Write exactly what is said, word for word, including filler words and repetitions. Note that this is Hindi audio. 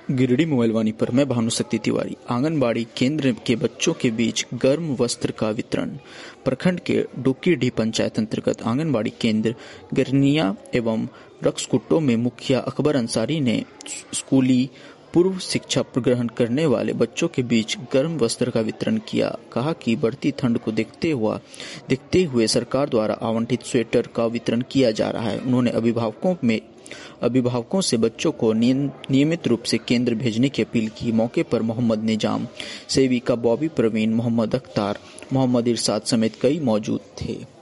गिरिडीह मोबाइल वाणी पर मैं भानुशक्ति तिवारी। आंगनबाड़ी केंद्र के बच्चों के बीच गर्म वस्त्र का वितरण। प्रखंड के डुकीडीह पंचायत अंतर्गत आंगनबाड़ी केंद्र गिरनिया एवं रक्सकुट्टो में मुखिया अकबर अंसारी ने स्कूली पूर्व शिक्षा ग्रहण करने वाले बच्चों के बीच गर्म वस्त्र का वितरण किया। कहा कि बढ़ती ठंड को देखते हुआ देखते हुए सरकार द्वारा आवंटित स्वेटर का वितरण किया जा रहा है। उन्होंने अभिभावकों में अभिभावकों से बच्चों को नियमित रूप से केंद्र भेजने की अपील की। मौके पर मोहम्मद निजाम, सेविका बॉबी प्रवीण, मोहम्मद अख्तार, मोहम्मद इरशाद समेत कई मौजूद थे।